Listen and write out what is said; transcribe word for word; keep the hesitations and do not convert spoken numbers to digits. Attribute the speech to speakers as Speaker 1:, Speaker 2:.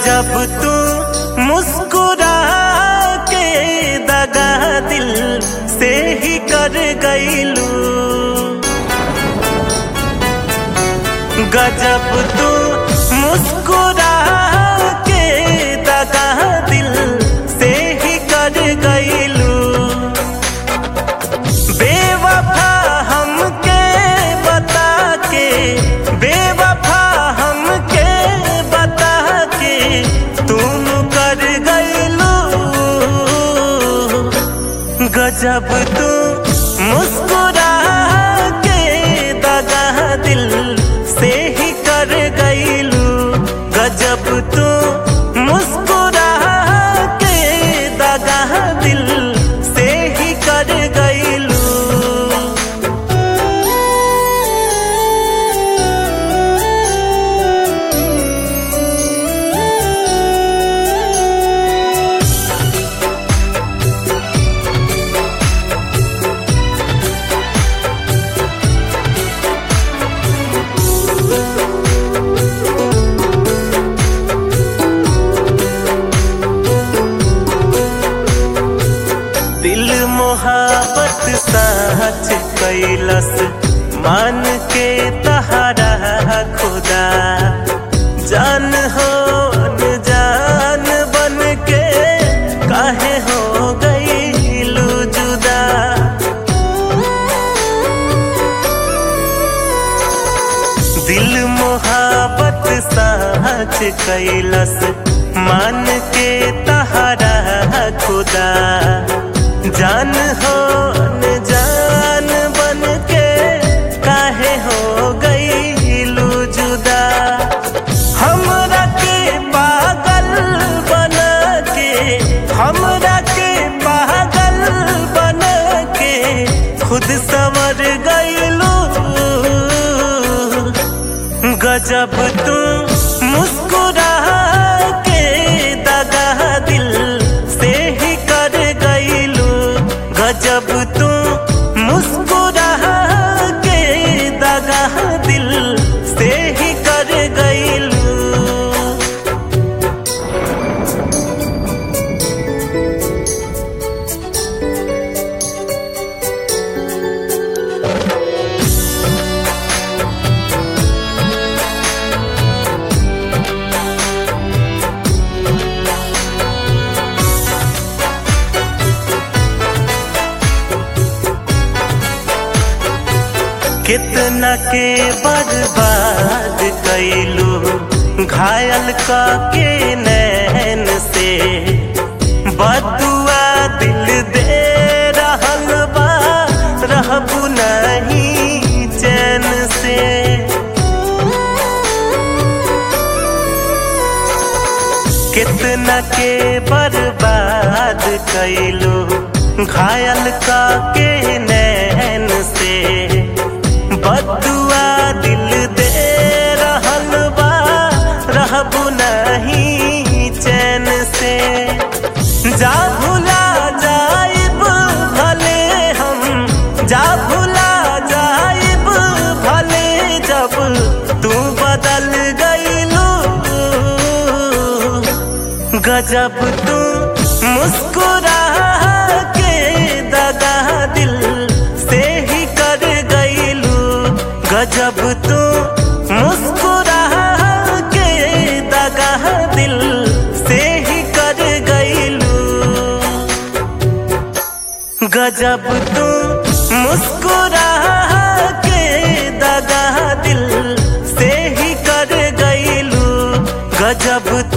Speaker 1: गजब तू मुस्कुरा के दगा दिल से ही कर गईलू। गजब तू मुस्कुरा के दगा दिल से ही कर गईलू। बेवफा हमके बता के बेवफा हमके बता के तुम कर गईलू। गजब तू मुस्कुरा के दगा दिल से ही कर गईलू। गजब तू मुस्कुरा के दगा दिल से ही कर गईलू। मोहब्बत सच कैलस मान के तहरा खुदा। जान हो जान बन के काहे हो गईलू जुदा। दिल मोहब्बत सच कैलस मान के तहरा खुदा। जान हो जान बन के काहे हो गईलू जुदा। हमरा के पागल बना के हमरा के पागल बना के खुद संवर गईलू। गजब तू मुस्कुरा के दगा दिल से ही कर गईलू। गजब तू मुस्कुरा के दगा दिल से ही कर गईलू। कितना के बर्बाद कैलू घायल का के नैन से। बदुआ दिल दे रहल बा रहबू नहीं चैन से। कितना के बर्बाद कैलू घायल का के नैन से। बदुआ दिल दे रहल बा रहबू नहीं चैन से। जा भुला जाइब भले हम जा भुला जाइब भले जब तू बदल गईलू। गजब तू मुस्कुरा के दगा दिल से ही कर गईलू। गजब तू मुस्कुरा के दगा दिल से ही कर गईलू। गजब तू मुस्कुरा के दगा दिल से ही कर गईलू। गजब